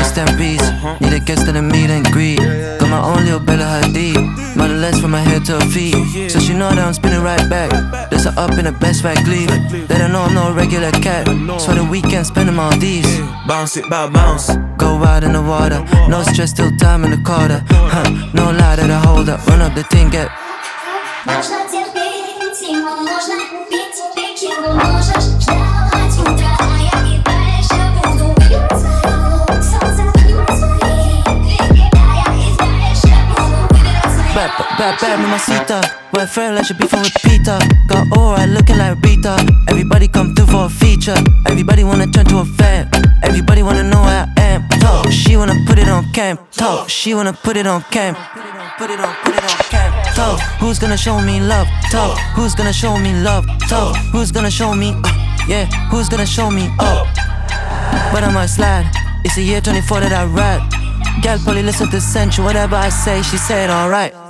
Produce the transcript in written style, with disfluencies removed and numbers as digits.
Stampede. Need a guest to the meet and greet. Got my own little Bella Hadid. Model less from my head to her feet. So she know that I'm spinning right back. There's a up in the best right leave. They don't know I'm no regular cat. So the weekend spend them all these. Bounce it, bounce. Go out in the water. No stress till time in the quarter. No lie that I hold up. Run up the thing, get. Можно терпеть, ему можно пить текилу, можешь ждать утра, а я не дальше буду пить свое солнце, пить свои веки, а я не дальше буду выбирать свои. Bad, mamacita. We're friend, like should be from repeater. Got alright, looking like Rita. Everybody come through for a feature. Everybody wanna turn to a fan. Everybody wanna know where I am. Talk, she wanna put it on cam. Talk, she wanna put it on cam. Put it on cam. Talk, who's gonna show me love? Talk, who's gonna show me love? Talk, who's gonna show me? Yeah, who's gonna show me up? But I might slide. It's the year 24 that I ride. Gal probably listen to Central. Whatever I say, she said alright.